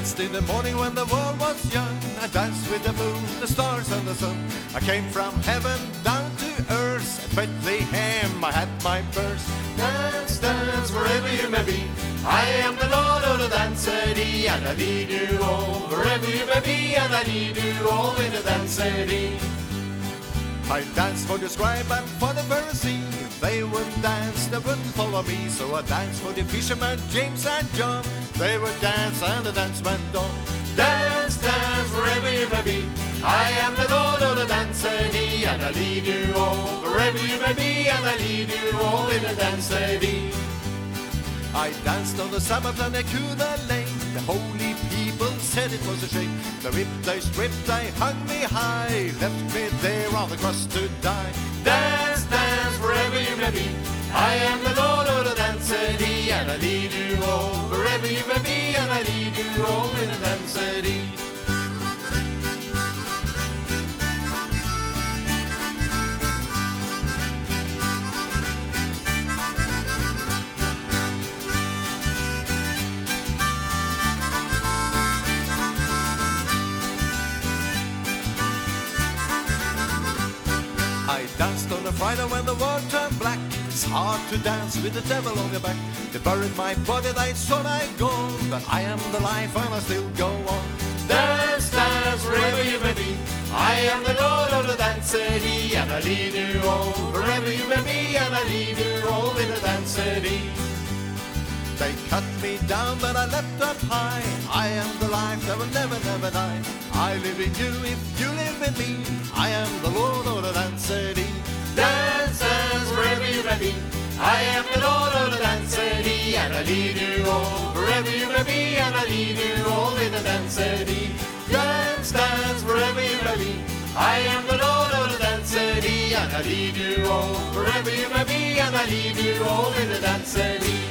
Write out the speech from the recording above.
danced in the morning when the world was young. I danced with the moon, the stars and the sun. I came from heaven down to earth. At Bethlehem I had my birth. Dance, dance, wherever you may be. I am the Lord of the Dancity, and I lead you all wherever you may be, and I lead you all in the Dancity. I danced for the scribe and for the Pharisee. If they wouldn't dance, they wouldn't follow me. So I danced for the fishermen, James and John. They would dance and the dance went on. Dance, dance, wherever you may be. I am the Lord of the Dancity, and I lead you all wherever you may be, and I lead you all in the Dancity. I danced on the Sabbath and I could lane. The holy people said it was a shame. They ripped, they stripped, they hung me high, left me there on the cross to die. Dance, dance, wherever you may be. I am the Lord of the Dancity, and I lead you all wherever you may be, and I lead you all in the Dancity. I danced on a Friday when the world turned black. It's hard to dance with the devil on your back. They buried my body, they saw I gone, but I am the life and I still go on. Dance, dance, wherever you may be. I am the Lord of the Dancity, and I lead you all wherever you may be, and I lead you all in the Dancity. They cut me down, but I leapt up high. I am the life that will never, never die. I live in you if you live in me. I am the Lord of the Dancity. Dance, dance, wherever you may be. I am the Lord of the Dancity, and I lead you all wherever you may be, and I lead you all in the Dancity. Dance, dance, wherever you may be. I am the Lord of the Dancity, and I lead you all wherever you may be, and I lead you all in the Dancity.